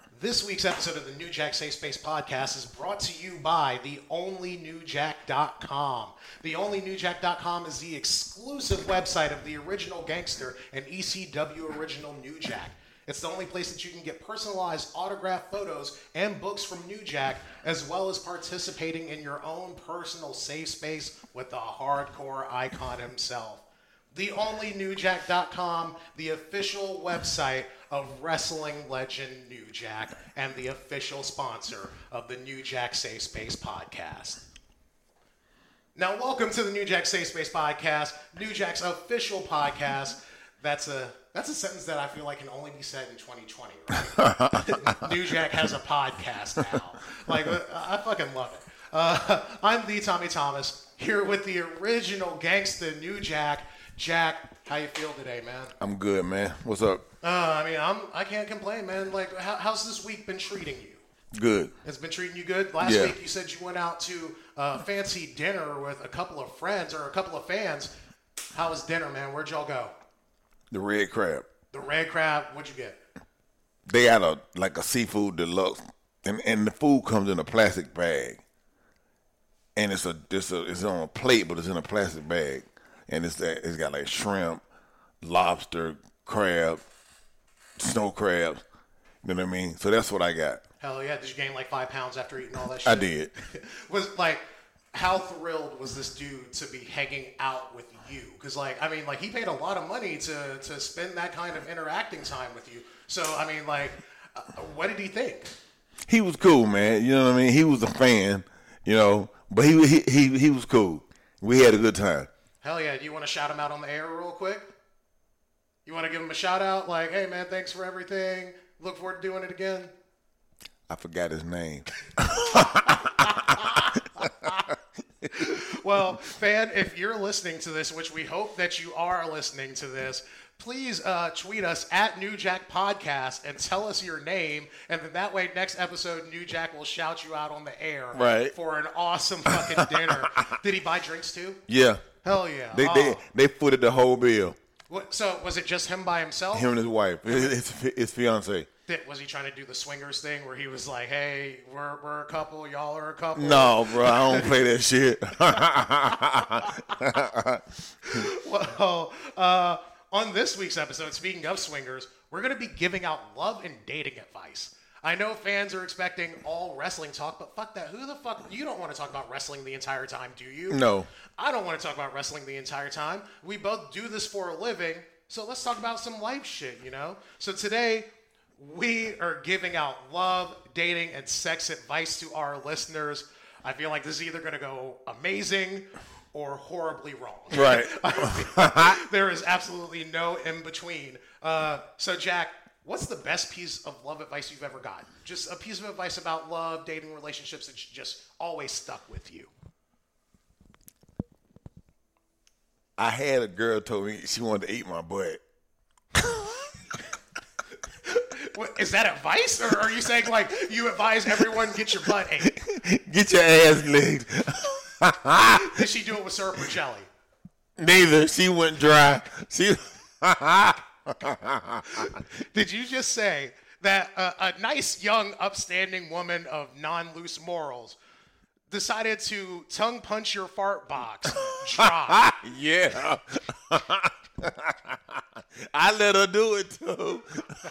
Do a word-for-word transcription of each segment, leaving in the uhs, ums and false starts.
This week's episode of the New Jack Safe Space Podcast is brought to you by the only new jack dot com. the only new jack dot com is the exclusive website of the original gangster and E C W original New Jack. It's the only place that you can get personalized autographed photos and books from New Jack, as well as participating in your own personal safe space with the hardcore icon himself. the only new jack dot com, the official website of wrestling legend New Jack, and the official sponsor of the New Jack Safe Space Podcast. Now, welcome to the New Jack Safe Space Podcast, New Jack's official podcast. That's a that's a sentence that I feel like can only be said in twenty twenty, right? New Jack has a podcast now. Like, I fucking love it. Uh, I'm the Tommy Thomas, here with the original gangsta New Jack. Jack, how you feel today, man? I'm good, man. What's up? Uh, I mean, I'm I can't complain, man. Like, how, how's this week been treating you? Good. It's been treating you good? Last Yeah. week you said you went out to a fancy dinner with a couple of friends or a couple of fans. How was dinner, man? Where'd y'all go? The Red Crab. The Red Crab, what'd you get? They had a like a seafood deluxe, and and the food comes in a plastic bag, and it's a it's a it's on a plate, but it's in a plastic bag, and it's that it's got like shrimp, lobster, crab, snow crabs. You know what I mean? So that's what I got. Hell yeah! Did you gain like five pounds after eating all that shit? I did. Was like, how thrilled was this dude to be hanging out with you? Because like, I mean, like he paid a lot of money to to spend that kind of interacting time with you. So I mean, like, uh, what did he think? He was cool, man. You know what I mean? He was a fan, you know, but he he he, he was cool. We had a good time. Hell yeah! Do you want to shout him out on the air real quick? You want to give him a shout out? Like, hey man, thanks for everything. Look forward to doing it again. I forgot his name. Well, fan, if you're listening to this, which we hope that you are listening to this, please uh, tweet us at New Jack Podcast and tell us your name, and then that way next episode New Jack will shout you out on the air Right. for an awesome fucking dinner. Did he buy drinks too? Yeah. Hell yeah. They oh. they they footed the whole bill. What, so was it just him by himself? Him and his wife, his, his fiance. Did, was he trying to do the swingers thing where he was like, hey, we're, we're a couple, y'all are a couple? No, bro, I don't play that shit. Well, uh, on this week's episode, speaking of swingers, we're going to be giving out love and dating advice. I know fans are expecting all wrestling talk, but fuck that. Who the fuck? You don't want to talk about wrestling the entire time, do you? No. I don't want to talk about wrestling the entire time. We both do this for a living, so let's talk about some life shit, you know? So today, we are giving out love, dating, and sex advice to our listeners. I feel like this is either going to go amazing or horribly wrong. Right. There is absolutely no in between. Uh, so, Jack, what's the best piece of love advice you've ever gotten? Just a piece of advice about love, dating, relationships that just always stuck with you. I had a girl told me she wanted to eat my butt. What, is that advice, or are you saying like you advise everyone get your butt ate? Get your ass licked. Did she do it with syrup or jelly? Neither. She went dry. She. Did you just say that uh, a nice, young, upstanding woman of non-loose morals decided to tongue punch your fart box dry? Yeah. I let her do it too.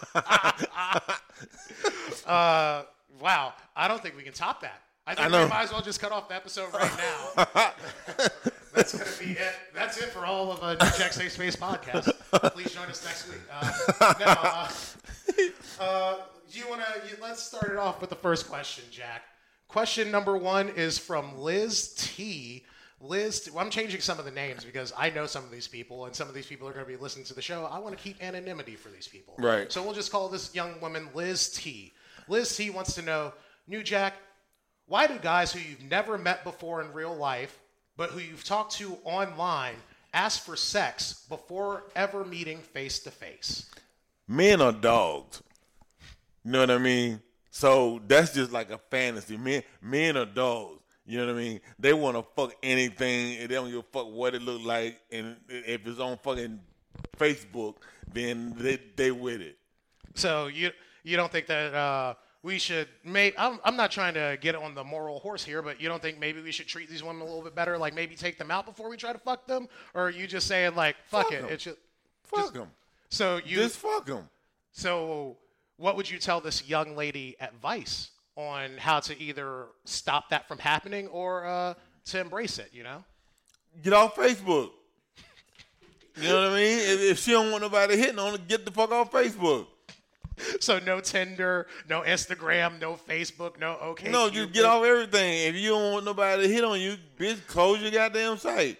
uh, wow, I don't think we can top that. I think I know. we might as well just cut off the episode right now. That's going to be it. That's it for all of uh, New Jack Safe Space Podcast. Please join us next week. Uh, now, uh, uh, do you want to? Let's start it off with the first question, Jack. Question number one is from Liz T. Liz, T, well, I'm changing some of the names because I know some of these people, and some of these people are going to be listening to the show. I want to keep anonymity for these people. Right. So we'll just call this young woman Liz T. Liz T wants to know, New Jack, why do guys who you've never met before in real life, but who you've talked to online, ask for sex before ever meeting face to face? Men are dogs. You know what I mean? So that's just like a fantasy. Men, men are dogs. You know what I mean? They want to fuck anything. And they don't give a fuck what it look like. And if it's on fucking Facebook, then they they with it. So you you don't think that uh, we should maybe I'm, I'm not trying to get on the moral horse here, but you don't think maybe we should treat these women a little bit better, like maybe take them out before we try to fuck them? Or are you just saying like, fuck, Fuck it, 'em. it's just Fuck them. so you Just fuck them. so what would you tell this young lady advice on how to either stop that from happening or uh, to embrace it, you know? Get off Facebook. You know what I mean? If, if she don't want nobody hitting on her, get the fuck off Facebook. So no Tinder, no Instagram, no Facebook, no OK. No, just get off everything. If you don't want nobody to hit on you, bitch, close your goddamn site.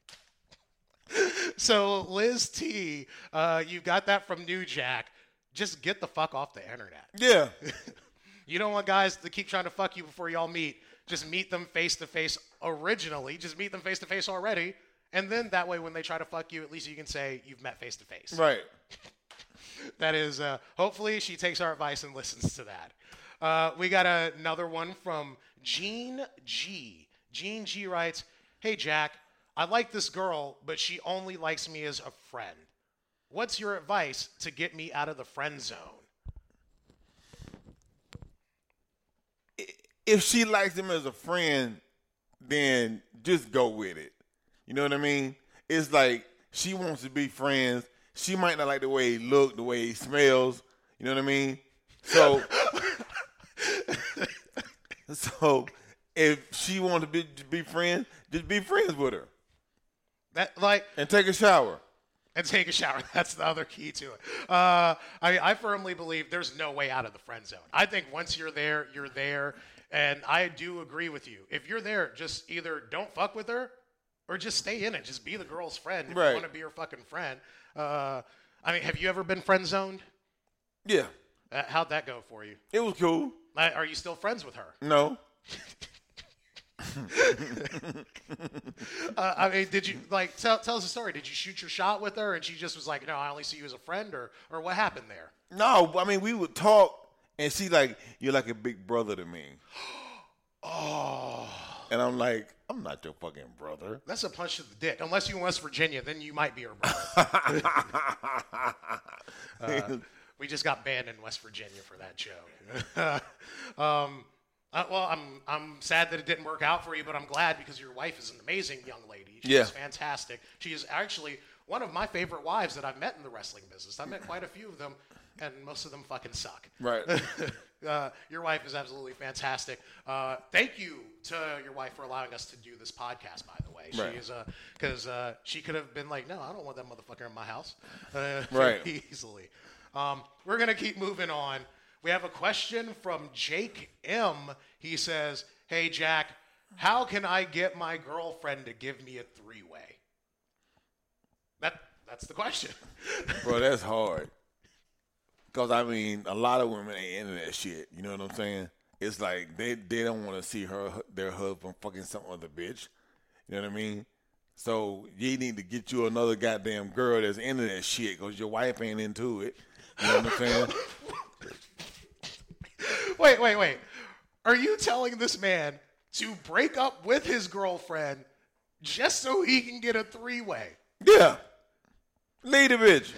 So Liz T, uh, you got that from New Jack. Just get the fuck off the internet. Yeah. You don't want guys to keep trying to fuck you before y'all meet. Just meet them face to face originally. Just meet them face to face already. And then that way when they try to fuck you, at least you can say you've met face to face. Right. That is, uh, hopefully she takes our advice and listens to that. Uh, we got a, another one from Gene G. Gene G writes, "Hey, Jack, I like this girl, but she only likes me as a friend. What's your advice to get me out of the friend zone?" If she likes him as a friend, then just go with it. You know what I mean? It's like she wants to be friends. She might not like the way he look, the way he smells. You know what I mean? So, so if she wants to be, to be friends, just be friends with her. That like And take a shower. and take a shower. That's the other key to it. Uh, I, I firmly believe there's no way out of the friend zone. I think once you're there, you're there. And I do agree with you. If you're there, just either don't fuck with her or just stay in it. Just be the girl's friend if Right. you want to be her fucking friend. Uh, I mean, have you ever been friend zoned? Yeah. Uh, how'd that go for you? It was cool. Uh, are you still friends with her? No. Uh, I mean, did you like tell tell us a story? Did you shoot your shot with her and she just was like, "No, I only see you as a friend," or or what happened there? No, I mean, we would talk, and she like, you're like a big brother to me. Oh, And I'm like, I'm not your fucking brother. that's a punch to the dick. Unless you're in West Virginia, then you might be her brother. uh, we just got banned in West Virginia for that joke. um, uh, well, I'm I'm sad that it didn't work out for you, but I'm glad because your wife is an amazing young lady. She Yeah. is fantastic. She is actually one of my favorite wives that I've met in the wrestling business. I've met quite a few of them, and most of them fucking suck. Right. Uh, your wife is absolutely fantastic. Uh, thank you to your wife for allowing us to do this podcast, by the way. She Right. is because uh, she could have been like, "No, I don't want that motherfucker in my house." Uh, Right. very easily. Um, we're gonna keep moving on. We have a question from Jake M. He says, "Hey Jack, how can I get my girlfriend to give me a three-way?" That that's the question. Bro, that's hard. Because, I mean, a lot of women ain't into that shit. You know what I'm saying? It's like they, they don't want to see her their husband fucking some other bitch. You know what I mean? So you need to get you another goddamn girl that's into that shit because your wife ain't into it. You know what I'm saying? Wait, wait, wait. Are you telling this man to break up with his girlfriend just so he can get a three-way? Yeah. Lead the bitch.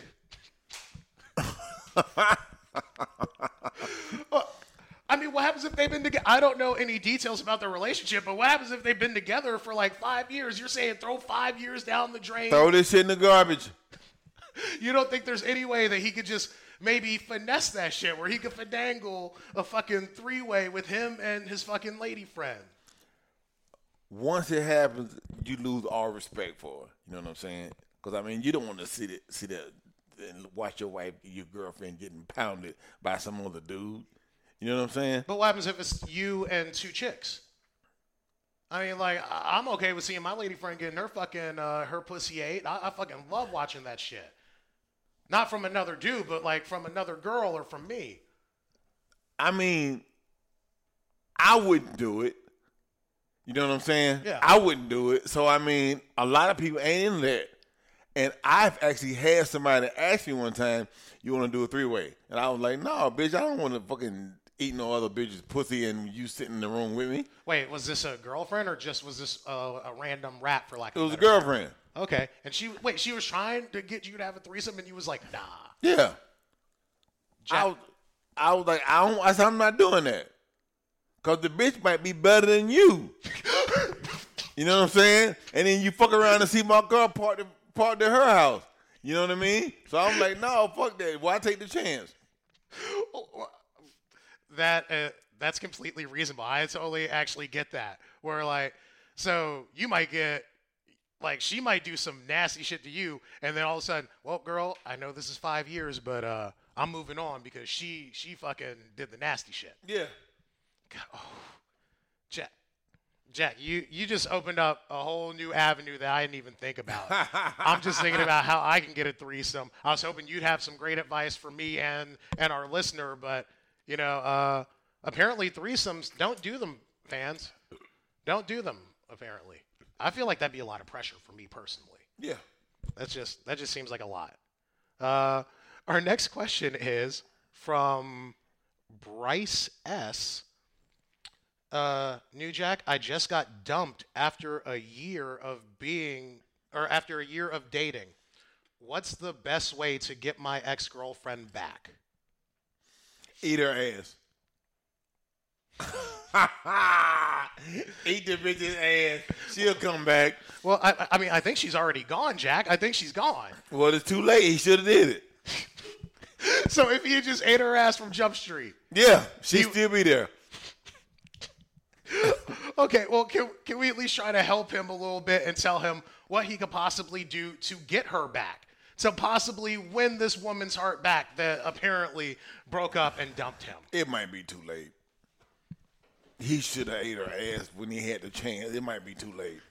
I mean, what happens if they've been together? I don't know any details about their relationship, but what happens if they've been together for like five years? You're saying throw five years down the drain? Throw this shit in the garbage. You don't think there's any way that he could just maybe finesse that shit where he could finagle a fucking three-way with him and his fucking lady friend? Once it happens, you lose all respect for her. You know what I'm saying? Because, I mean, you don't want to see that, see that and watch your wife, your girlfriend getting pounded by some other dude. You know what I'm saying? But what happens if it's you and two chicks? I mean, like, I- I'm okay with seeing my lady friend getting her fucking, uh, her pussy ate. I-, I fucking love watching that shit. Not from another dude, but like from another girl or from me. I mean, I wouldn't do it. You know what I'm saying? Yeah. I wouldn't do it. So, I mean, a lot of people ain't in that. And I've actually had somebody ask me one time, you want to do a three-way? And I was like, no, bitch, I don't want to fucking eat no other bitch's pussy and you sitting in the room with me. Wait, was this a girlfriend or just was this a, a random rap for like It was a girlfriend. Okay. And she, wait, she was trying to get you to have a threesome and you was like, nah. Yeah. Jack- I was, I was like, I don't. I said, I'm not doing that. Cause the bitch might be better than you. You know what I'm saying? And then you fuck around and see my girl part to, part to her house. You know what I mean? So I'm like, no, fuck that. Why take the chance? That uh, that's completely reasonable. I totally actually get that. Where like, so you might get, like, she might do some nasty shit to you, and then all of a sudden, well, girl, I know this is five years, but uh, I'm moving on because she she fucking did the nasty shit. Yeah. God, oh, Jack, Jack, you, you just opened up a whole new avenue that I didn't even think about. I'm just thinking about how I can get a threesome. I was hoping you'd have some great advice for me and, and our listener, but, you know, uh, apparently threesomes, don't do them, fans. Don't do them, apparently. I feel like that'd be a lot of pressure for me personally. Yeah. That's just that just seems like a lot. Uh, our next question is from Bryce S. Uh, New Jack, I just got dumped after a year of being, or after a year of dating. What's the best way to get my ex-girlfriend back? Eat her ass. Eat the bitch's ass. She'll come back. Well, I, I mean, I think she's already gone, Jack. I think she's gone. Well, it's too late. He should have did it. So if he just ate her ass from Jump Street. Yeah, she'd he, still be there. Okay, well, can, can we at least try to help him a little bit and tell him what he could possibly do to get her back? To possibly win this woman's heart back that apparently broke up and dumped him. It might be too late. He should have ate her ass when he had the chance. It might be too late.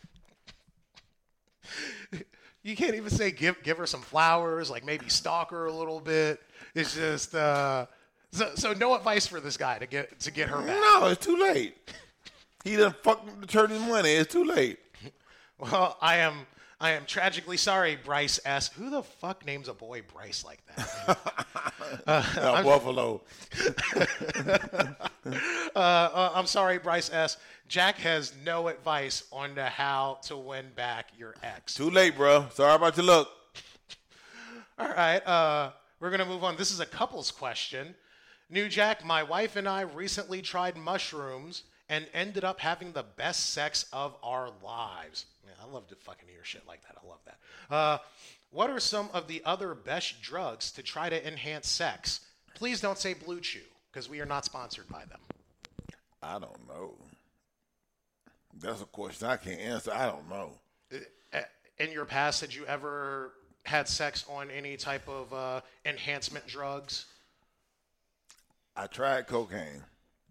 You can't even say give give her some flowers, like maybe stalk her a little bit. It's just uh, so so no advice for this guy to get to get her back. No, it's too late. He done fucking turned his money. It's too late. Well, I am I am tragically sorry, Bryce S. Who the fuck names a boy Bryce like that? uh, no, Buffalo. uh, uh, I'm sorry, Bryce S. Jack has no advice on the how to win back your ex. Too late, bro. Sorry about your luck. All right, uh, we're going to move on. This is a couple's question. New Jack, my wife and I recently tried mushrooms and ended up having the best sex of our lives. Man, I love to fucking hear shit like that. I love that. Uh, what are some of the other best drugs to try to enhance sex? Please don't say Blue Chew, because we are not sponsored by them. I don't know. That's a question I can't answer. I don't know. In your past, had you ever had sex on any type of uh, enhancement drugs? I tried cocaine.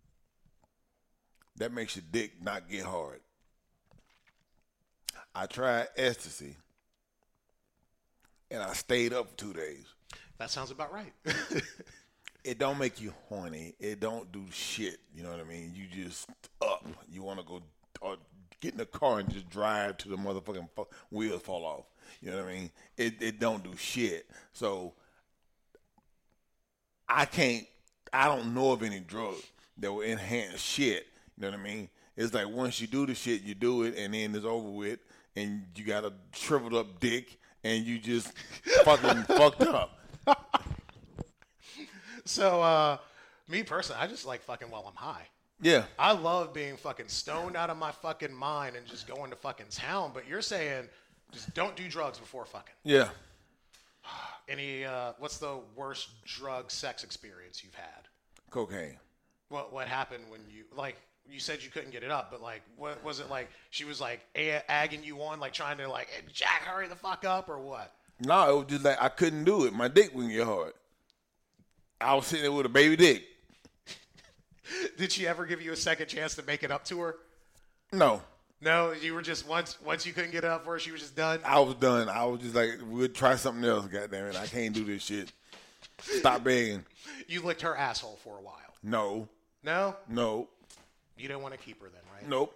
That makes your dick not get hard. I tried ecstasy. And I stayed up for two days. That sounds about right. It don't make you horny. It don't do shit. You know what I mean? You just up. You want to go or get in the car and just drive to the motherfucking wheels fall off. You know what I mean? It it don't do shit. So I can't. I don't know of any drug that will enhance shit. You know what I mean? It's like once you do the shit, you do it, and then it's over with, and you got a shriveled up dick, and you just fucking fucked up. So, uh, me personally, I just like fucking while I'm high. Yeah. I love being fucking stoned out of my fucking mind and just going to fucking town. But you're saying just don't do drugs before fucking. Yeah. Any, uh, what's the worst drug sex experience you've had? Cocaine. What What happened when you, like, you said you couldn't get it up, but, like, what was it like? She was, like, a- agging you on, like, trying to, like, hey, Jack, hurry the fuck up, or what? No, it was just like I couldn't do it. My dick wouldn't get hard. I was sitting there with a baby dick. Did she ever give you a second chance to make it up to her? No. No, you were just, once once you couldn't get it up for her, she was just done? I was done. I was just like, we'll try something else, goddammit. I can't do this shit. Stop begging. You licked her asshole for a while. No. No? No. You didn't want to keep her then, right? Nope.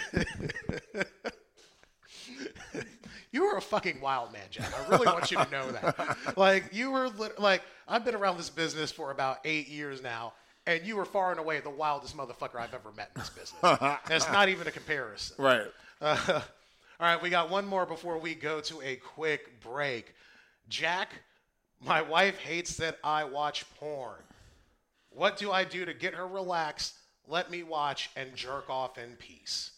You were a fucking wild man, Jack. I really want you to know that. Like, you were, like, I've been around this business for about eight years now, and you were far and away the wildest motherfucker I've ever met in this business. And it's not even a comparison. Right. Uh, all right, we got one more before we go to a quick break. Jack, my wife hates that I watch porn. What do I do to get her relaxed? Let me watch and jerk off in peace.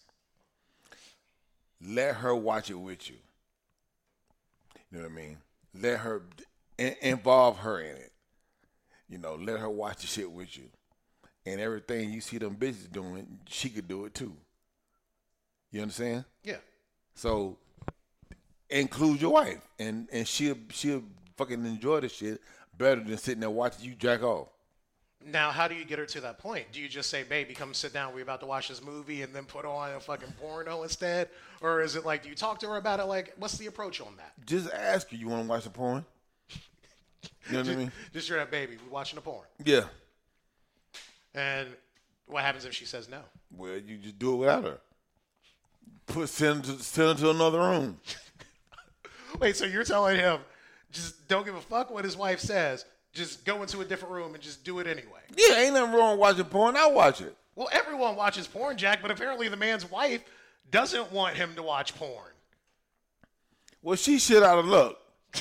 Let her watch it with you. You know what I mean? Let her in- involve her in it. You know, let her watch the shit with you. And everything you see them bitches doing, she could do it too. You understand? Yeah. So include your wife, and and she'll she'll fucking enjoy the shit better than sitting there watching you jack off. Now, how do you get her to that point? Do you just say, baby, come sit down, we're about to watch this movie, and then put on a fucking porno instead? Or is it like, do you talk to her about it? Like, what's the approach on that? Just ask her, you want to watch the porn? You know what just, I mean? Just straight up, baby, we're watching a porn. Yeah. And what happens if she says no? Well, you just do it without her. Put send her to, send her to another room. Wait, so you're telling him, just don't give a fuck what his wife says. Just go into a different room and just do it anyway. Yeah, ain't nothing wrong with watching porn. I watch it. Well, everyone watches porn, Jack, but apparently the man's wife doesn't want him to watch porn. Well, she shit out of luck.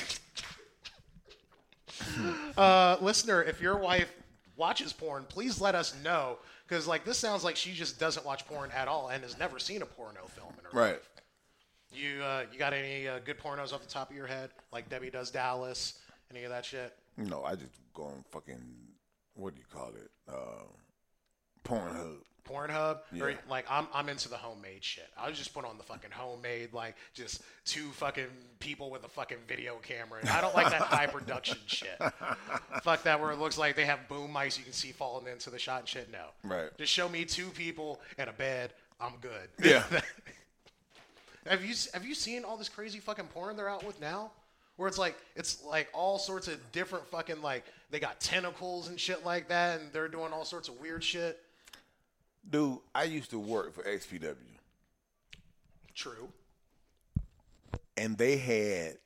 uh, listener, if your wife watches porn, please let us know. Because, like, this sounds like she just doesn't watch porn at all and has never seen a porno film in her Right. life. You, uh, you got any uh, good pornos off the top of your head? Like Debbie Does Dallas? Any of that shit? No, I just go on fucking, what do you call it? Uh, Pornhub. Pornhub? Yeah. Or, like, I'm I'm into the homemade shit. I just put on the fucking homemade, like, just two fucking people with a fucking video camera. And I don't like that high production shit. Fuck that, where it looks like they have boom mics you can see falling into the shot and shit. No. Right. Just show me two people and a bed. I'm good. Yeah. have you have you seen all this crazy fucking porn they're out with now? Where it's like, it's like all sorts of different fucking, like, they got tentacles and shit like that, and they're doing all sorts of weird shit. Dude, I used to work for X P W. True. And they had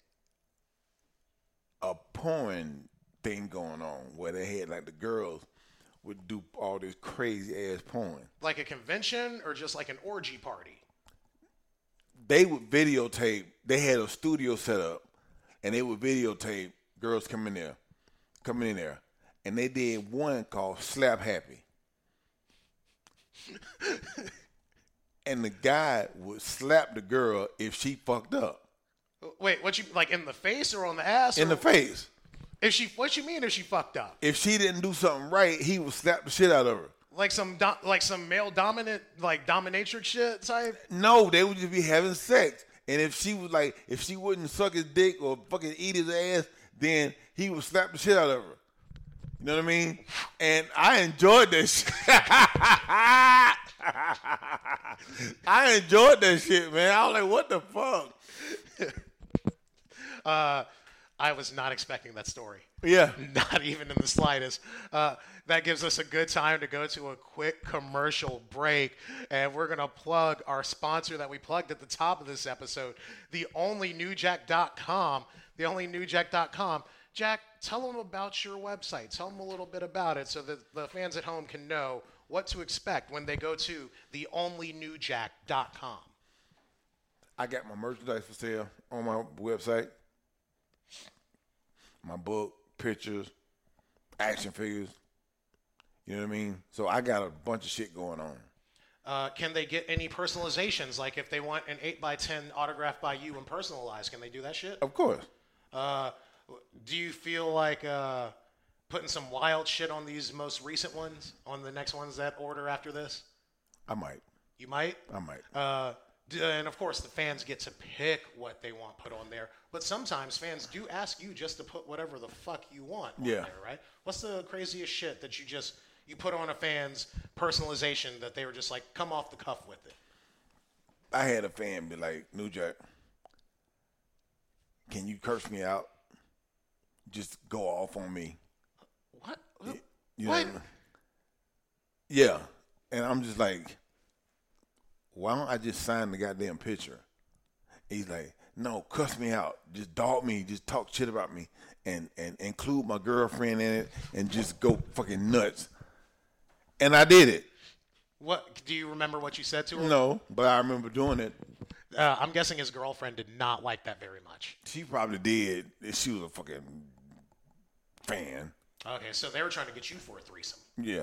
a porn thing going on where they had, like, the girls would do all this crazy-ass porn. Like a convention or just like an orgy party? They would videotape. They had a studio set up. And they would videotape girls coming there, coming in there. And they did one called Slap Happy. And the guy would slap the girl if she fucked up. Wait, what you, like in the face or on the ass? In or, the face. If she, what you mean if she fucked up? If she didn't do something right, he would slap the shit out of her. Like some, do, like some male dominant, like dominatrix shit type? No, they would just be having sex. And if she was like, if she wouldn't suck his dick or fucking eat his ass, then he would slap the shit out of her. You know what I mean? And I enjoyed that shit. I enjoyed that shit, man. I was like, what the fuck? uh, I was not expecting that story. Yeah. Not even in the slightest. Uh, that gives us a good time to go to a quick commercial break. And we're going to plug our sponsor that we plugged at the top of this episode, the only new jack dot com. the only new jack dot com. Jack, tell them about your website. Tell them a little bit about it so that the fans at home can know what to expect when they go to the only new jack dot com. I got my merchandise for sale on my website. My book, pictures, action figures. You know what I mean? So I got a bunch of shit going on. Uh, can they get any personalizations? Like if they want an eight by ten autographed by you and personalized, can they do that shit? Of course. Uh, do you feel like uh, putting some wild shit on these most recent ones, on the next ones that order after this? I might. You might? I might. Uh, d- and of course, the fans get to pick what they want put on there. But sometimes fans do ask you just to put whatever the fuck you want on Yeah. there, right? What's the craziest shit that you just, you put on a fan's personalization that they were just like, come off the cuff with it? I had a fan be like, New Jack, can you curse me out? Just go off on me. What? You What? know? Yeah. And I'm just like, why don't I just sign the goddamn picture? He's like, no, cuss me out. Just dog me. Just talk shit about me. And, and include my girlfriend in it and just go fucking nuts. And I did it. What? Do you remember what you said to her? No, but I remember doing it. Uh, I'm guessing his girlfriend did not like that very much. She probably did. She was a fucking fan. Okay, so they were trying to get you for a threesome. Yeah.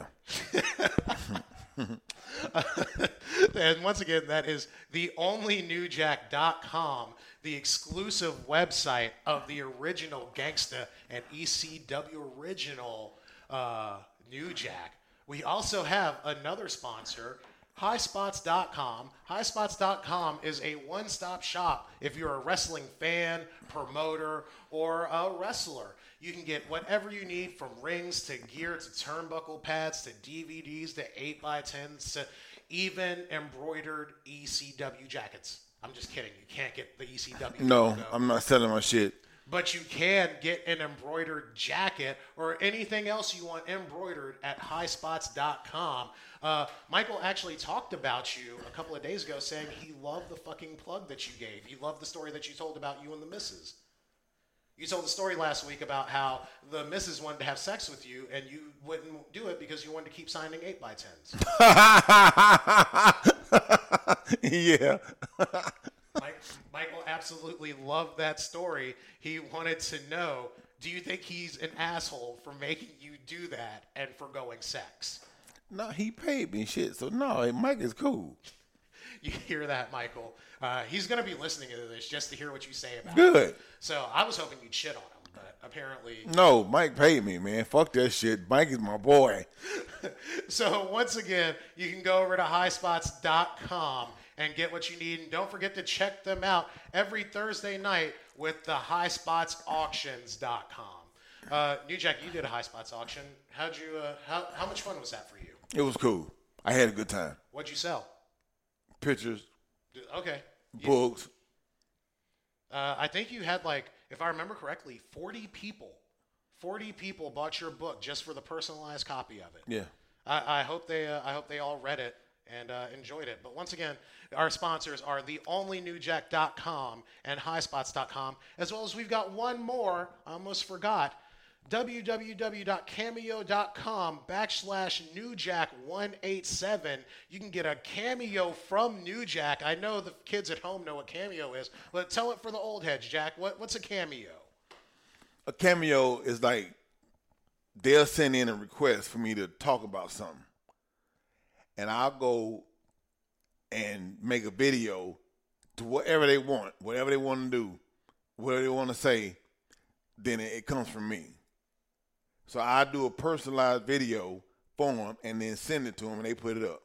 And once again, that is the only new jack dot com, the exclusive website of the original Gangsta and E C W original uh, New Jack. We also have another sponsor, high spots dot com. high spots dot com is a one-stop shop if you're a wrestling fan, promoter, or a wrestler. You can get whatever you need, from rings to gear to turnbuckle pads to D V Ds to eight by tens to even embroidered E C W jackets. I'm just kidding. You can't get the E C W No, logo. I'm not selling my shit. But you can get an embroidered jacket or anything else you want embroidered at high spots dot com. Uh, Michael actually talked about you a couple of days ago, saying he loved the fucking plug that you gave. He loved the story that you told about you and the missus. You told the story last week about how the missus wanted to have sex with you and you wouldn't do it because you wanted to keep signing eight by tens. Yeah. Mike, Michael absolutely loved that story. He wanted to know, do you think he's an asshole for making you do that and foregoing sex? No, he paid me shit. So no, Mike is cool. You hear that, Michael? Uh, he's going to be listening to this just to hear what you say about Good. it. So I was hoping you'd shit on him, but apparently... No, Mike paid me, man. Fuck that shit. Mike is my boy. So once again, you can go over to high spots dot com and get what you need. And don't forget to check them out every Thursday night with the high spots auctions dot com. Uh, New Jack, you did a High Spots auction. How'd you? Uh, how how much fun was that for you? It was cool. I had a good time. What'd you sell? Pictures, Okay. books. Uh, I think you had, like, if I remember correctly, forty people. forty people bought your book just for the personalized copy of it. Yeah. I, I hope they uh, I hope they all read it and uh, enjoyed it. But once again, our sponsors are the only new jack dot com and high spots dot com, as well as we've got one more. I almost forgot. w w w dot cameo dot com backslash newjack one eight seven. You can get a cameo from New Jack. I know the kids at home know what Cameo is, but tell it for the old heads, Jack. What, what's a cameo? A cameo is like they'll send in a request for me to talk about something. And I'll go and make a video to whatever they want, whatever they want to do, whatever they want to say, then it, it comes from me. So I do a personalized video for them and then send it to them and they put it up.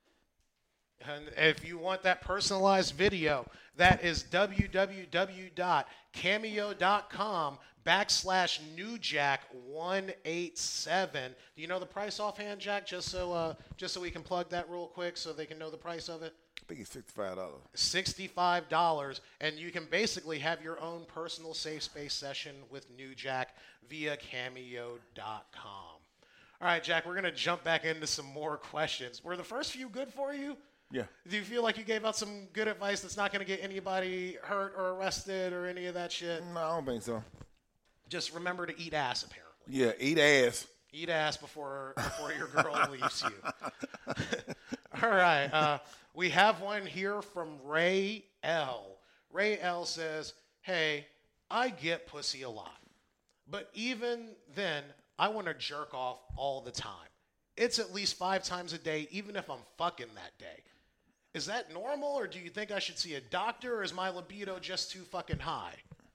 And if you want that personalized video, that is w w w dot cameo dot com backslash newjack one eight seven. Do you know the price offhand, Jack? Just so uh, just so we can plug that real quick so they can know the price of it. I think it's sixty-five dollars. sixty-five dollars, and you can basically have your own personal safe space session with New Jack via cameo dot com. All right, Jack, we're going to jump back into some more questions. Were the first few good for you? Yeah. Do you feel like you gave out some good advice that's not going to get anybody hurt or arrested or any of that shit? No, I don't think so. Just remember to eat ass, apparently. Yeah, eat ass. Eat ass before before your girl leaves you. All right. Uh, we have one here from Ray L. Ray L says, hey, I get pussy a lot. But even then, I want to jerk off all the time. It's at least five times a day, even if I'm fucking that day. Is that normal, or do you think I should see a doctor, or is my libido just too fucking high?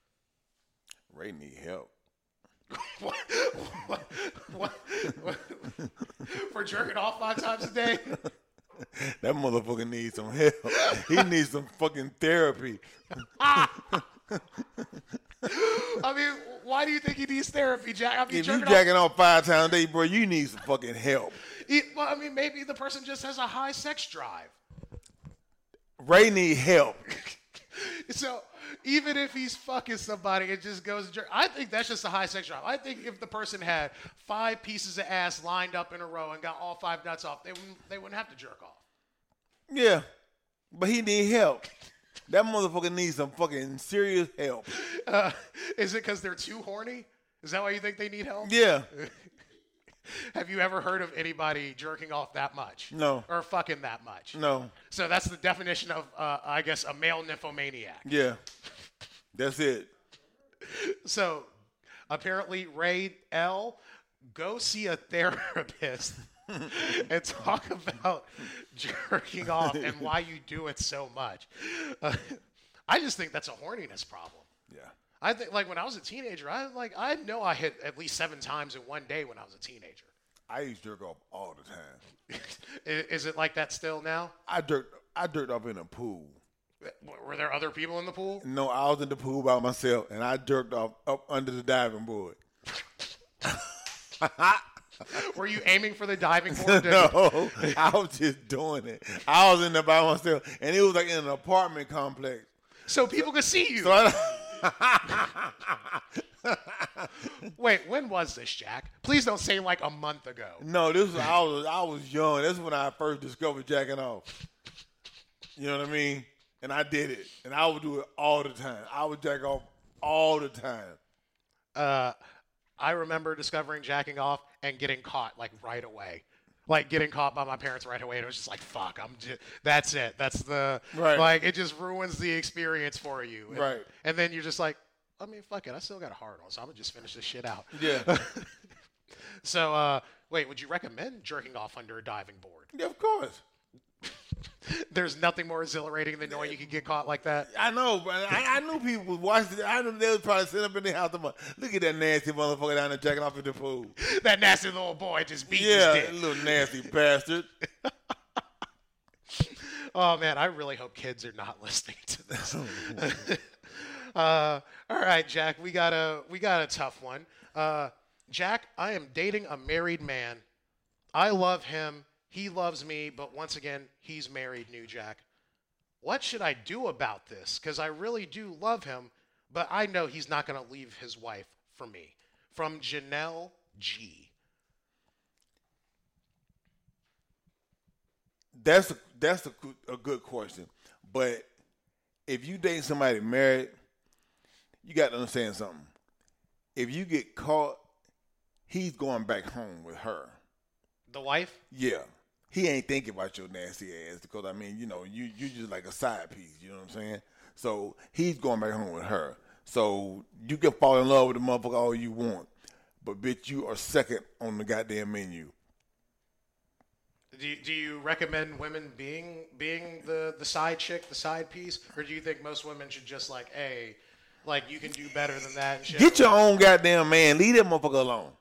Ray need help. what, what, what, what, for jerking off five times a day? That motherfucker needs some help. He needs some fucking therapy. I mean, why do you think he needs therapy, Jack? I mean, If you jacking off five times a day, bro, you need some fucking help. He, well, I mean, maybe the person just has a high sex drive. Ray need help. So even if he's fucking somebody, it just goes jerk. I think that's just a high sex drive. I think if the person had five pieces of ass lined up in a row and got all five nuts off, they wouldn't, they wouldn't have to jerk off. Yeah, but he need help. That motherfucker needs some fucking serious help. Uh, is it because they're too horny? Is that why you think they need help? Yeah. Have you ever heard of anybody jerking off that much? No. Or fucking that much? No. So that's the definition of, uh, I guess, a male nymphomaniac. Yeah. That's it. So apparently Ray L, go see a therapist and talk about jerking off and why you do it so much. Uh, I just think that's a horniness problem. Yeah. I think, like, when I was a teenager, I like I know I hit at least seven times in one day when I was a teenager. I used to jerk off all the time. is, is it like that still now? I jerked, I jerked off in a pool. Were there other people in the pool? No, I was in the pool by myself, and I jerked off up under the diving board. Were you aiming for the diving board? No, I was just doing it. I was in there by myself, and it was like in an apartment complex. So people could see you. So I, Wait, when was this, Jack? Please don't say like a month ago. no, this was I was I was young. This is when I first discovered jacking off. You know what I mean? And I did it, and I would do it all the time. I would jack off all the time. Uh, I remember discovering jacking off and getting caught like right away. Like getting caught by my parents right away, and it was just like, "Fuck, I'm just, that's it. That's the Right. Like it just ruins the experience for you, and, Right. And then you're just like, I mean, fuck it, I still got a hard on, so I'm gonna just finish this shit out. Yeah, So, uh, wait, would you recommend jerking off under a diving board? yeah, of course. There's nothing more exhilarating than knowing you can get caught like that. I know, but I, I knew people would watch it. I knew they was probably sitting up in their house. About, look at that nasty motherfucker down there jacking off in the pool. That nasty little boy just beat Yeah, his dick. little nasty bastard. Oh man, I really hope kids are not listening to this. uh, all right, Jack, we got a we got a tough one. Uh, Jack, I am dating a married man. I love him. He loves me, but once again, he's married, New Jack. What should I do about this? Because I really do love him, but I know he's not going to leave his wife for me. From Janelle G. That's a, that's a, good- a good question. But if you date somebody married, you got to understand something. If you get caught, he's going back home with her. The wife? Yeah. He ain't thinking about your nasty ass because, I mean, you know, you you just like a side piece, you know what I'm saying? So he's going back home with her. So you can fall in love with the motherfucker all you want, but bitch, you are second on the goddamn menu. Do you, do you recommend women being being the, the side chick, the side piece? Or do you think most women should just like, hey, like you can do better than that and shit? Get your own goddamn man. Leave that motherfucker alone.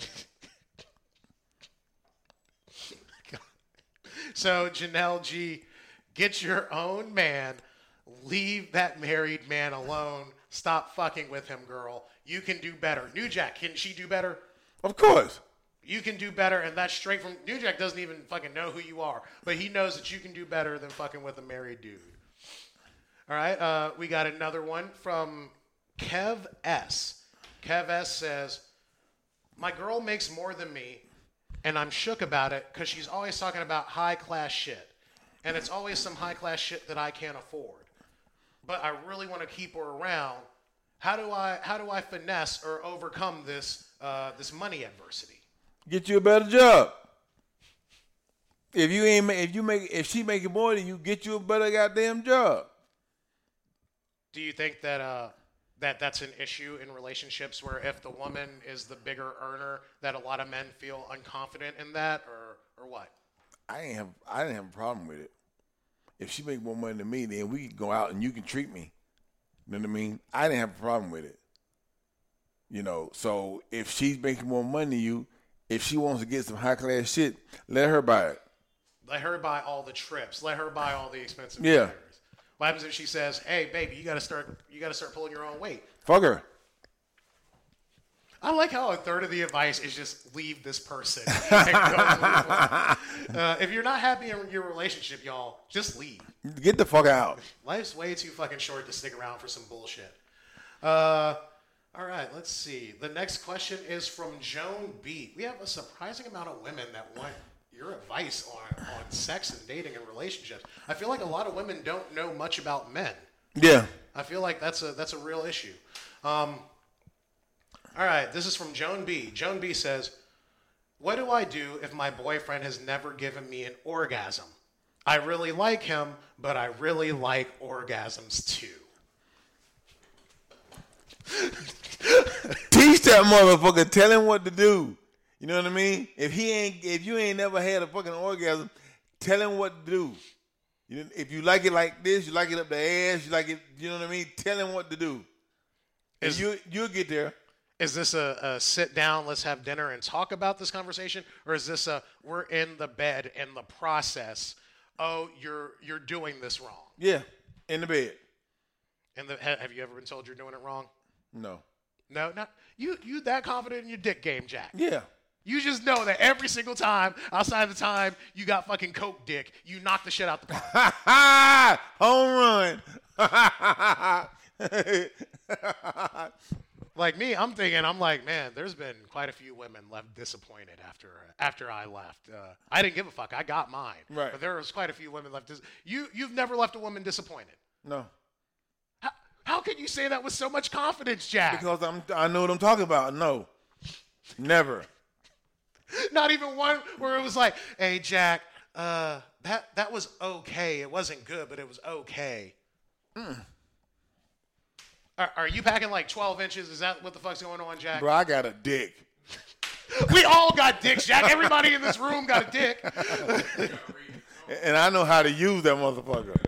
So, Janelle G, get your own man. Leave that married man alone. Stop fucking with him, girl. You can do better. New Jack, can she do better? Of course. You can do better, and that's straight from... New Jack doesn't even fucking know who you are, but he knows that you can do better than fucking with a married dude. All right, uh, we got another one from Kev S. Kev S says, my girl makes more than me, and I'm shook about it because she's always talking about high-class shit. And it's always some high-class shit that I can't afford. But I really want to keep her around. How do I how do I finesse or overcome this uh, this money adversity? Get you a better job. If you ain't ma- if you make if she making more than you, get you a better goddamn job. Do you think that uh, that that's an issue in relationships where if the woman is the bigger earner, that a lot of men feel unconfident in that, or or what? I ain't have I didn't have a problem with it. If she make more money than me, then we can go out and you can treat me. You know what I mean? I didn't have a problem with it. You know, so if she's making more money than you, if she wants to get some high class shit, let her buy it. Let her buy all the trips. Let her buy all the expensive Yeah. fares. What happens if she says, "Hey, baby, you got to start you got to start pulling your own weight"? Fuck her. I like how a third of the advice is just leave this person. And go move on. Uh, if you're not happy in your relationship, y'all, just leave. Get the fuck out. Life's way too fucking short to stick around for some bullshit. Uh, all right, let's see. The next question is from Joan B. We have a surprising amount of women that want your advice on, on sex and dating and relationships. I feel like a lot of women don't know much about men. Yeah. I feel like that's a that's a real issue. Um, all right, this is from Joan B. Joan B says, what do I do if my boyfriend has never given me an orgasm? I really like him, but I really like orgasms too. Teach that motherfucker. Tell him what to do. You You know what I mean? If he ain't, if you ain't never had a fucking orgasm, tell him what to do. You know, if you like it like this, you like it up the ass, you like it. You know what I mean? Tell him what to do. Is, and you you'll get there. Is this a, a sit down, let's have dinner and talk about this conversation, or is this a we're in the bed and the process? Oh, you're you're doing this wrong. Yeah, in the bed. And the have you ever been told you're doing it wrong? No. No, not you. You that confident in your dick game, Jack? Yeah. You just know that every single time, outside the time you got fucking coke dick, you knock the shit out the park. Home run. Like me, I'm thinking, I'm like, man, there's been quite a few women left disappointed after after I left. Uh, I didn't give a fuck. I got mine. Right. But there was quite a few women left. Dis- you you've never left a woman disappointed. No. How how can you say that with so much confidence, Jack? Because I'm I know what I'm talking about. No. Never. Not even one where it was like, hey, Jack, uh, that, that was okay. It wasn't good, but it was okay. Mm. Are, are you packing like twelve inches? Is that what the fuck's going on, Jack? Bro, I got a dick. We all got dicks, Jack. Everybody in this room got a dick. And I know how to use that motherfucker.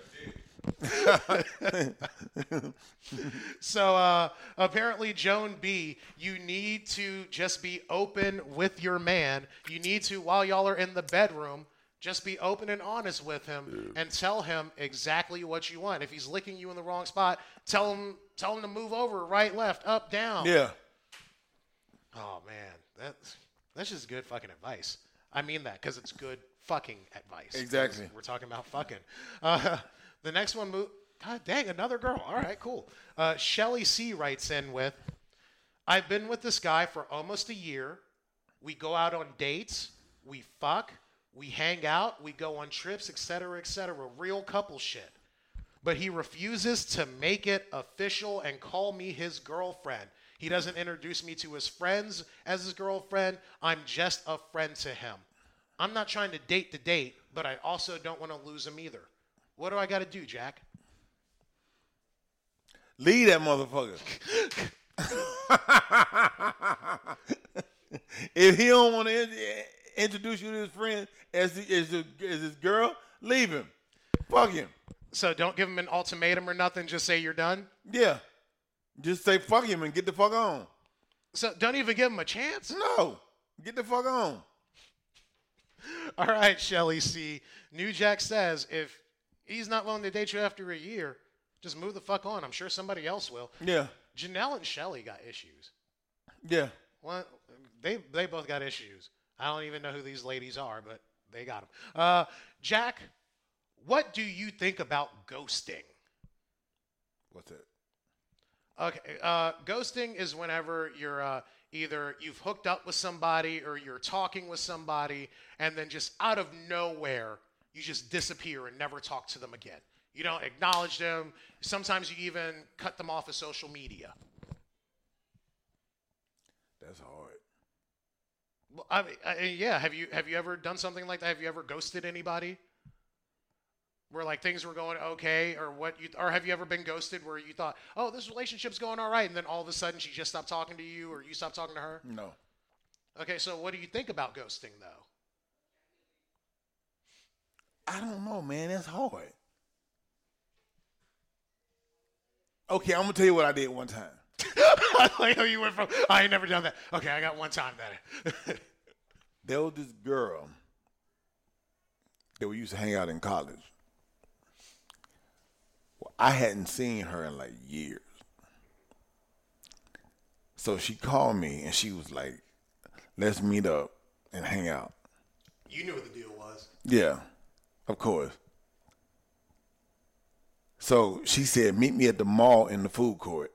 So uh, apparently, Joan B., you need to just be open with your man. You need to, while y'all are in the bedroom, just be open and honest with him Dude. and tell him exactly what you want. If he's licking you in the wrong spot, tell him tell him to move over, right, left, up, down. Yeah. Oh, man. That's, that's just good fucking advice. I mean that because it's good fucking advice. Exactly. We're talking about fucking. Uh, the next one, mo- God dang, another girl. All right, cool. Uh, Shelly C. writes in with, I've been with this guy for almost a year. We go out on dates. We fuck. We hang out. We go on trips, et cetera, et cetera. Real couple shit. But he refuses to make it official and call me his girlfriend. He doesn't introduce me to his friends as his girlfriend. I'm just a friend to him. I'm not trying to date to date, but I also don't want to lose him either. What do I got to do, Jack? Leave that motherfucker. If he don't want to in- introduce you to his friend as, the, as, the, as his girl, leave him. Fuck him. So don't give him an ultimatum or nothing. Just say you're done? Yeah. Just say fuck him and get the fuck on. So don't even give him a chance? No. Get the fuck on. All right, Shelly C. New Jack says if he's not willing to date you after a year, just move the fuck on. I'm sure somebody else will. Yeah. Janelle and Shelly got issues. Yeah. Well, they they both got issues. I don't even know who these ladies are, but they got them. Uh, Jack, what do you think about ghosting? What's that? Okay, uh, ghosting is whenever you're uh, either you've hooked up with somebody or you're talking with somebody, and then just out of nowhere, you just disappear and never talk to them again. You don't acknowledge them. Sometimes you even cut them off of social media. That's hard. Well, I mean, I, yeah. Have you have you ever done something like that? Have you ever ghosted anybody? Where like things were going okay, or what you, or have you ever been ghosted where you thought, oh, this relationship's going all right, and then all of a sudden she just stopped talking to you, or you stopped talking to her? No. Okay, so what do you think about ghosting, though? I don't know, man. That's hard. Okay, I'm gonna tell you what I did one time. I like how you went from I ain't never done that. Okay, I got one time that. There was this girl that we used to hang out in college. Well, I hadn't seen her in like years. So she called me and she was like, let's meet up and hang out. You knew what the deal was. Yeah, of course. So she said, meet me at the mall in the food court.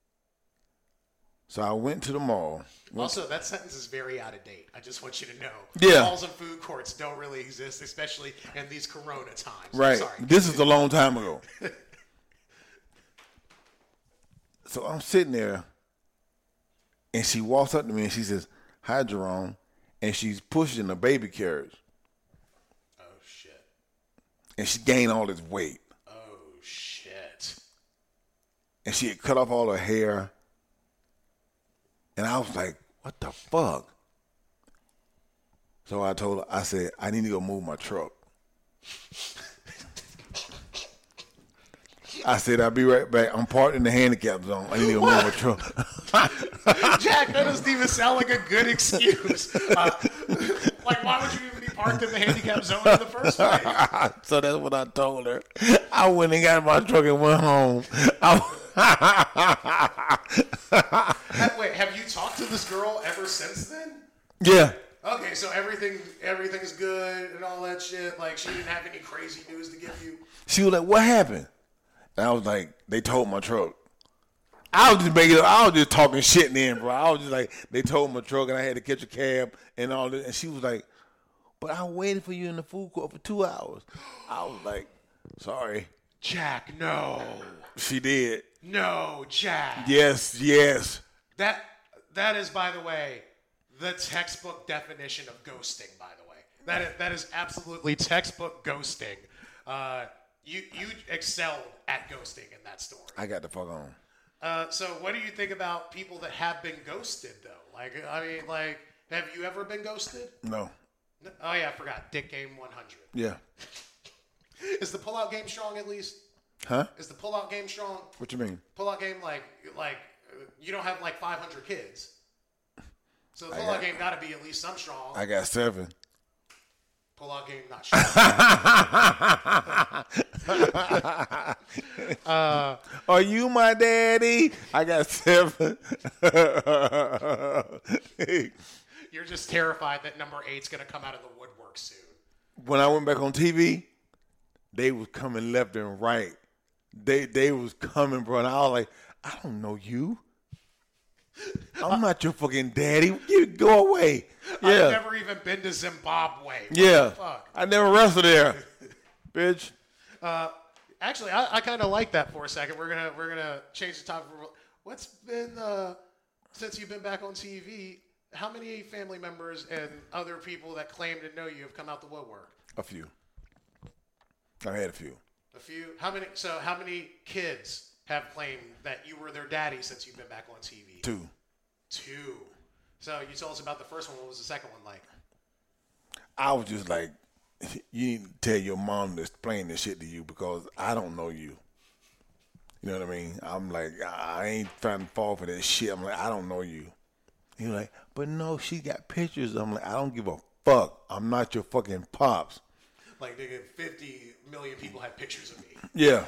So I went to the mall. Also, that sentence is very out of date. I just want you to know. Yeah. Malls and food courts don't really exist, especially in these corona times. Right. Sorry. This is a long time ago. So I'm sitting there, and she walks up to me, and she says, hi, Jerome. And she's pushing a baby carriage. Oh, shit. And she gained all this weight. Oh, shit. And she had cut off all her hair. And I was like, what the fuck? So I told her, I said, I need to go move my truck. I said, I'll be right back. I'm parked in the handicap zone. I need to go move my truck. Jack, that doesn't even sound like a good excuse. Uh, like, why would you even be parked in the handicap zone in the first place? So that's what I told her. I went and got my truck and went home. I, Wait, have you talked to this girl ever since then? Yeah. Okay, so everything everything's good and all that shit. Like, she didn't have any crazy news to give you? She was like, what happened? And I was like, they towed my truck. I was just making I was just talking shit then, bro. I was just like, they towed my truck and I had to catch a cab and all this. And she was like, but I waited for you in the food court for two hours. I was like, sorry. Jack, no. She did. No, Jack. Yes, yes. That that is, by the way, the textbook definition of ghosting, by the way. That is, that is absolutely textbook ghosting. Uh, you you excelled at ghosting in that story. I got the fuck on. Uh, so what do you think about people that have been ghosted, though? Like, I mean, like, have you ever been ghosted? No. No? Oh, yeah, I forgot. Dick Game one hundred. Yeah. Is the pullout game strong, at least? Huh? Is the pullout game strong? What you mean? Pullout game, like, like uh, you don't have, like, five hundred kids. So the I pullout got- game got to be at least some strong. I got seven. Pull-out game, not sure. uh, Are you my daddy? I got seven. You're just terrified that number eight's going to come out of the woodwork soon. When I went back on T V, they was coming left and right. They they was coming, bro. And I was like, I don't know you. I'm not your fucking daddy. You go away. Yeah. I've never even been to Zimbabwe. What yeah. the fuck? I never wrestled there, bitch. Uh, actually, I, I kind of like that for a second. We're gonna we're gonna change the topic. What's been uh, since you've been back on T V? How many family members and other people that claim to know you have come out the woodwork? A few. I had a few. A few. How many? So how many kids have claimed that you were their daddy since you've been back on T V? Two. Two. So you told us about the first one. What was the second one like? I was just like, you need to tell your mom to explain this shit to you because I don't know you. You know what I mean? I'm like, I ain't trying to fall for that shit. I'm like, I don't know you. He's like, but no, she got pictures. I'm like, I don't give a fuck. I'm not your fucking pops. Like, nigga, fifty million people have pictures of me. Yeah.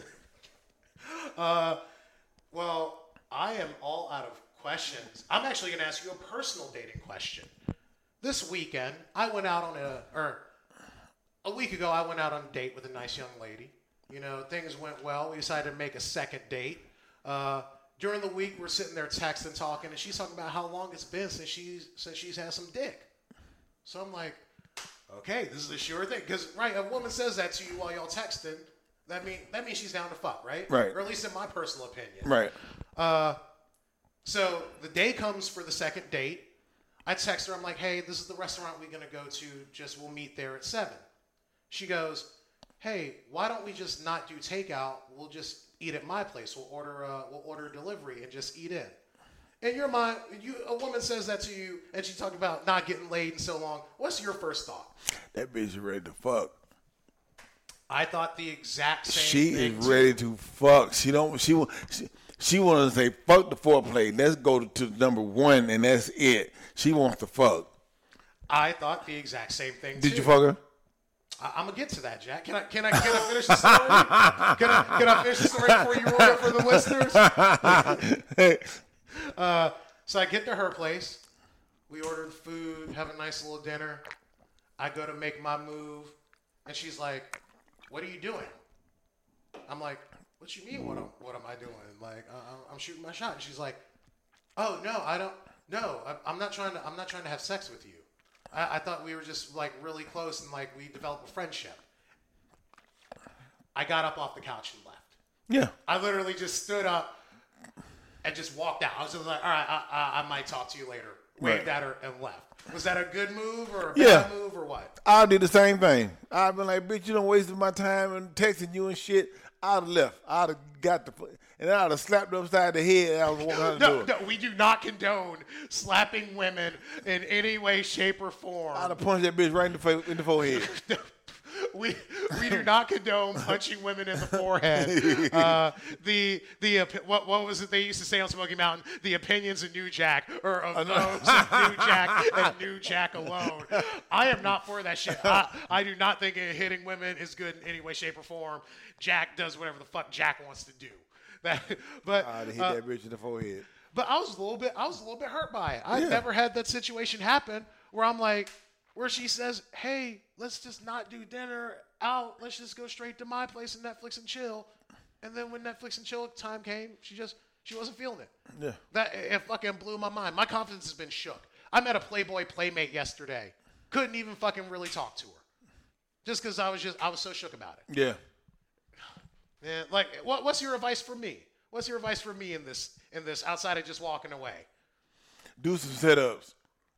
uh, well, I am all out of questions. I'm actually going to ask you a personal dating question. This weekend, I went out on a, or a week ago, I went out on a date with a nice young lady. You know, things went well. We decided to make a second date. Uh, during the week, we're sitting there texting, talking, and she's talking about how long it's been since she's since she's had some dick. So I'm like, okay, this is a sure thing. Because, right, a woman says that to you while y'all texting, that mean that means she's down to fuck, right? Right. Or at least in my personal opinion. Right. Uh, so the day comes for the second date. I text her. I'm like, hey, this is the restaurant we're going to go to. Just we'll meet there at seven. She goes, hey, why don't we just not do takeout? We'll just eat at my place. We'll order uh, we'll order delivery and just eat in. In your mind, you a woman says that to you, and she talked about not getting laid in so long. What's your first thought? That bitch is ready to fuck. I thought the exact same She thing. is ready to fuck. She don't. She she, she wants to say fuck the foreplay. Let's go to, to number one, and that's it. She wants to fuck. I thought the exact same thing. Did too. you fuck her? I, I'm gonna get to that, Jack. Can I can I can I finish the story? Can I can I finish the story before you roll it for the listeners? uh, so I get to her place. We ordered food, have a nice little dinner. I go to make my move, and she's like, "What are you doing?" I'm like, "What you mean? What am, what am I doing? Like, uh, I'm shooting my shot." And she's like, "Oh no, I don't. No, I, I'm not trying to. I'm not trying to have sex with you. I, I thought we were just like really close and like we developed a friendship." I got up off the couch and left. Yeah. I literally just stood up and just walked out. I was just like, all right, I, I, I might talk to you later. Waved Right. at her and left. Was that a good move or a bad Yeah. move or what? I did the same thing. I've been like, bitch, you don't wasted my time and texting you and shit. I'd have left. I'd have got the and I'd have slapped her upside the head. And I was walking out the No, door. no, we do not condone slapping women in any way, shape, or form. I'd have punched that bitch right in the face, in the forehead. We we do not condone punching women in the forehead. Uh, the the what what was it they used to say on Smoky Mountain? The opinions of New Jack or of those of New Jack and New Jack alone. I am not for that shit. I, I do not think hitting women is good in any way, shape, or form. Jack does whatever the fuck Jack wants to do. That, but I'd have hit uh, that bitch in the forehead. But I was a little bit I was a little bit hurt by it. I've Yeah. never had that situation happen where I'm like. Where she says, hey, let's just not do dinner out. Let's just go straight to my place and Netflix and chill. And then when Netflix and chill time came, she just, she wasn't feeling it. Yeah. That, it fucking blew my mind. My confidence has been shook. I met a Playboy Playmate yesterday. Couldn't even fucking really talk to her. Just because I was just, I was so shook about it. Yeah. Yeah, like, what, what's your advice for me? What's your advice for me in this, in this, outside of just walking away? Do some sit-ups.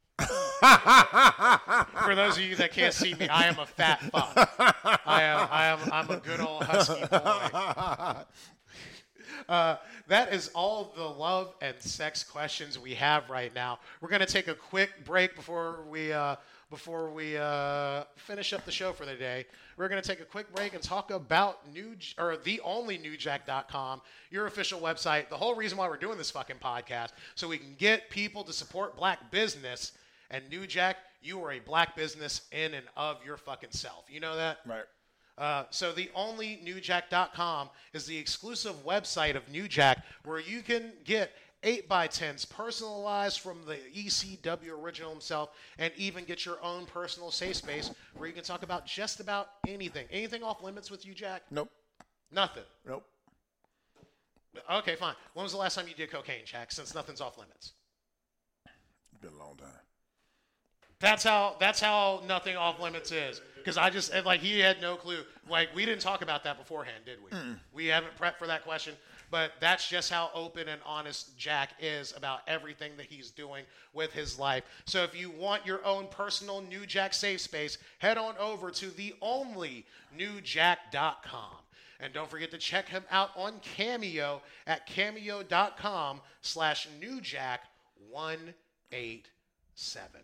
For those of you that can't see me, I am a fat fuck. I am, I am, I'm a good old husky boy. Uh, that is all the love and sex questions we have right now. We're gonna take a quick break before we uh, before we uh, finish up the show for the day. We're gonna take a quick break and talk about new or the only new jack dot com, your official website. The whole reason why we're doing this fucking podcast, so we can get people to support black business. And New Jack, you are a black business in and of your fucking self. You know that? Right. Uh, so the only new jack dot com is the exclusive website of New Jack where you can get eight by tens personalized from the E C W original himself and even get your own personal safe space where you can talk about just about anything. Anything off limits with you, Jack? Nope. Nothing. Nope. Okay, fine. When was the last time you did cocaine, Jack, since nothing's off limits? It's been a long time. That's how that's how nothing off limits is. Because I just like he had no clue. Like we didn't talk about that beforehand, did we? Mm. We haven't prepped for that question. But that's just how open and honest Jack is about everything that he's doing with his life. So if you want your own personal New Jack safe space, head on over to the only new jack dot com. And don't forget to check him out on Cameo at cameo dot com slash new jack one eight seven.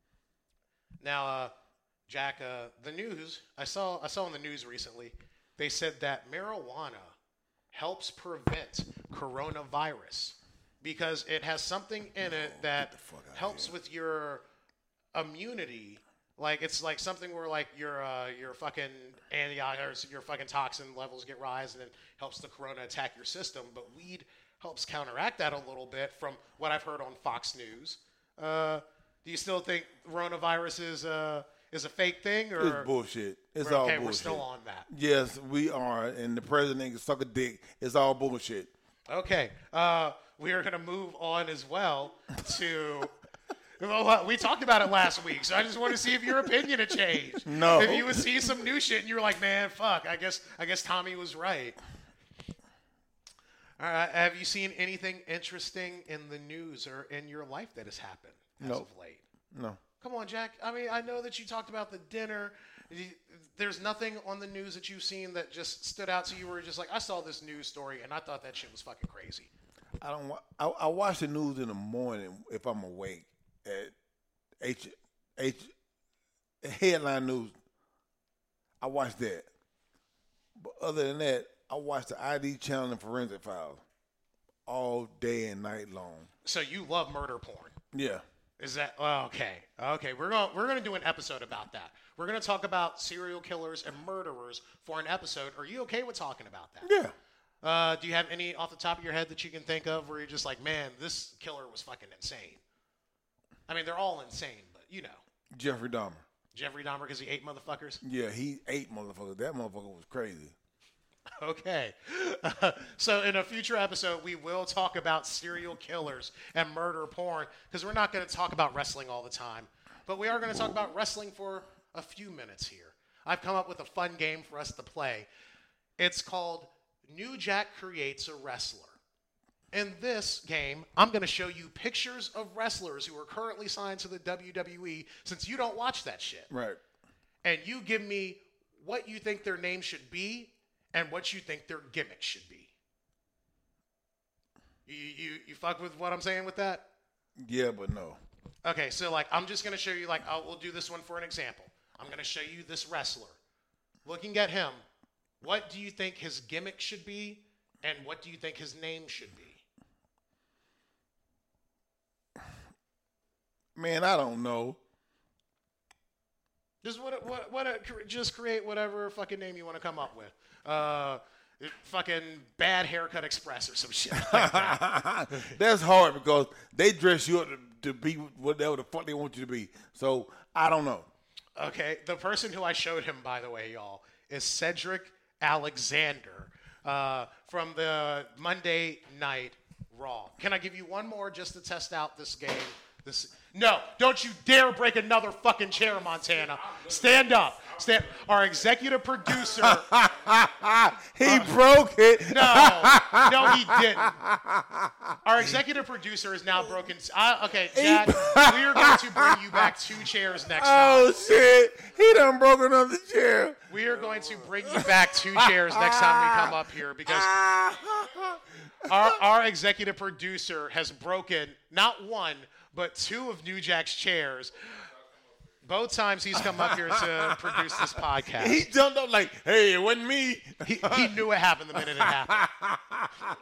Now, uh, Jack, uh, the news, I saw I saw in the news recently, they said that marijuana helps prevent coronavirus because it has something in it No, that get the fuck out of helps here. with your immunity. Like it's like something where like your uh, your fucking antibiotics, your fucking toxin levels get rise, and it helps the corona attack your system. But weed helps counteract that a little bit, from what I've heard on Fox News. Uh, do you still think coronavirus is uh, is a fake thing, or It's bullshit. It's We're- all okay, bullshit. we're still on that. Yes, we are. And the president can suck a dick. It's all bullshit. Okay, uh, we are going to move on as well to. Well, we talked about it last week, so I just want to see if your opinion had changed. No. If you would see some new shit and you were like, "Man, fuck, I guess I guess Tommy was right." All right, have you seen anything interesting in the news or in your life that has happened as Nope. of late? No. Come on, Jack. I mean, I know that you talked about the dinner. You- There's nothing on the news that you've seen that just stood out to you where you're just like, I saw this news story and I thought that shit was fucking crazy. I don't. wa- I, I watch the news in the morning if I'm awake at H H headline news. I watch that. But other than that, I watch the I D channel and Forensic Files all day and night long. So you love murder porn. Yeah. Is that oh, okay? Okay, we're going we're going to do an episode about that. We're going to talk about serial killers and murderers for an episode. Are you okay with talking about that? Yeah. Uh, do you have any off the top of your head that you can think of where you're just like, man, this killer was fucking insane? I mean, they're all insane, but you know, Jeffrey Dahmer. Jeffrey Dahmer because he ate motherfuckers. Yeah, he ate motherfuckers. That motherfucker was crazy. Okay. So in a future episode, we will talk about serial killers and murder porn because we're not going to talk about wrestling all the time, but we are going to talk about wrestling for a few minutes here. I've come up with a fun game for us to play. It's called New Jack Creates a Wrestler. In this game, I'm going to show you pictures of wrestlers who are currently signed to the W W E since you don't watch that shit. Right. And you give me what you think their name should be and what you think their gimmick should be. You you you fuck with what I'm saying with that? Yeah, but no. Okay, so like I'm just gonna show you like I'll, we'll do this one for an example. I'm gonna show you this wrestler. Looking at him, what do you think his gimmick should be, and what do you think his name should be? Man, I don't know. Just what what what just create whatever fucking name you want to come up with. Uh, fucking Bad Haircut Express or some shit like that. That's hard because they dress you up to, to be whatever the fuck they want you to be. So I don't know. Okay, the person who I showed him, by the way, y'all, is Cedric Alexander uh, from the Monday Night Raw. Can I give you one more just to test out this game? This no, don't you dare break another fucking chair, Montana. Stand up. Stand. Our executive producer. he uh, broke it. No, no, he didn't. Our executive producer is now broken. Uh, okay, Jack, we are going to bring you back two chairs next time. Oh shit! He done broke another chair. We are going to bring you back two chairs next time we come up here because our our executive producer has broken not one but two of New Jack's chairs. Both times he's come up here to produce this podcast. He jumped up like, "Hey, it wasn't me." He, he knew it happened the minute it happened.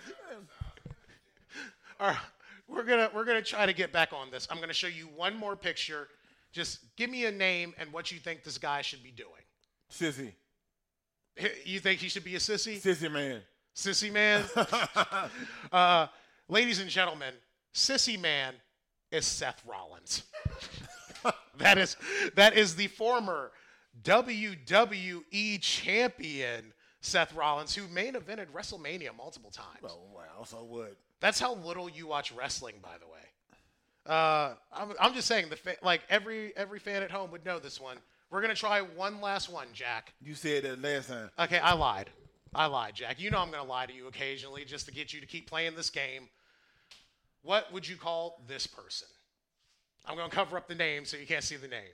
All right, we're gonna we're gonna try to get back on this. I'm gonna show you one more picture. Just give me a name and what you think this guy should be doing. Sissy. You think he should be a sissy? Sissy man. Sissy man. uh, ladies and gentlemen, Sissy man is Seth Rollins. that is that is the former W W E champion Seth Rollins, who main evented WrestleMania multiple times. Oh wow! So what? That's how little you watch wrestling, by the way. Uh, I'm, I'm just saying, the fa- like every every fan at home would know this one. We're gonna try one last one, Jack. You said that last time. Okay, I lied. I lied, Jack. You know I'm gonna lie to you occasionally just to get you to keep playing this game. What would you call this person? I'm gonna cover up the name so you can't see the name.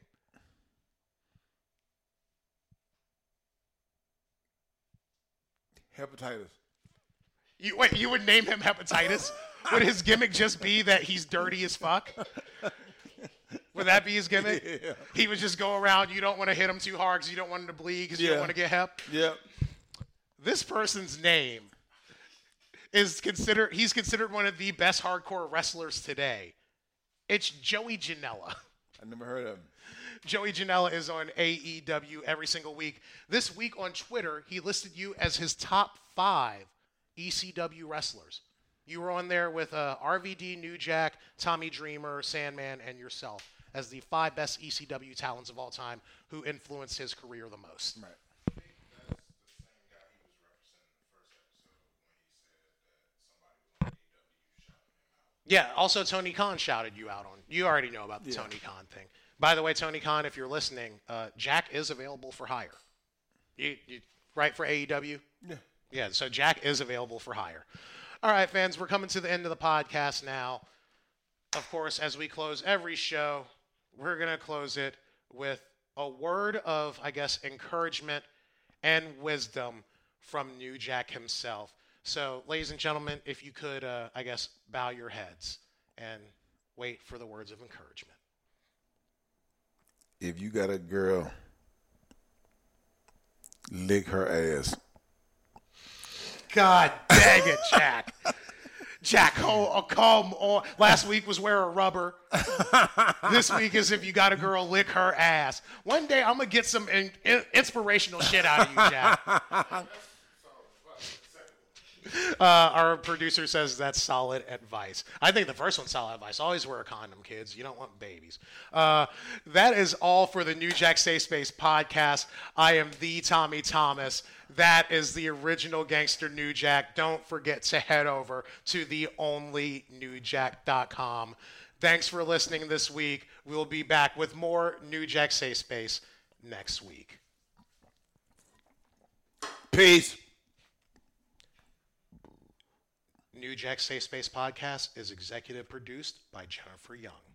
Hepatitis. You wait. You would name him Hepatitis? Would his gimmick just be that he's dirty as fuck? Would that be his gimmick? Yeah. He would just go around. You don't want to hit him too hard because you don't want him to bleed because you Yeah. don't want to get hep. Yep. This person's name is considered. He's considered one of the best hardcore wrestlers today. It's Joey Janela. I never heard of him. Joey Janela is on A E W every single week. This week on Twitter, he listed you as his top five E C W wrestlers. You were on there with uh, R V D, New Jack, Tommy Dreamer, Sandman, and yourself as the five best E C W talents of all time who influenced his career the most. Right. Yeah, also Tony Khan shouted you out on. You already know about the Yeah. Tony Khan thing. By the way, Tony Khan, if you're listening, uh, Jack is available for hire. You, you right for A E W? Yeah. Yeah, so Jack is available for hire. All right, fans, we're coming to the end of the podcast now. Of course, as we close every show, we're going to close it with a word of, I guess, encouragement and wisdom from New Jack himself. So, ladies and gentlemen, if you could, uh, I guess, bow your heads and wait for the words of encouragement. If you got a girl, lick her ass. God dang it, Jack. Jack, oh, oh, come on. Last week was wear a rubber. This week is if you got a girl, lick her ass. One day I'm going to get some in, in, inspirational shit out of you, Jack. Uh, our producer says that's solid advice. I think the first one's solid advice. Always wear a condom, kids. You don't want babies. Uh, that is all for the New Jack Safe Space podcast. I am the Tommy Thomas. That is the original Gangster New Jack. Don't forget to head over to the only new jack dot com. Thanks for listening this week. We'll be back with more New Jack Safe Space next week. Peace. New Jack Safe Space podcast is executive produced by Jennifer Young.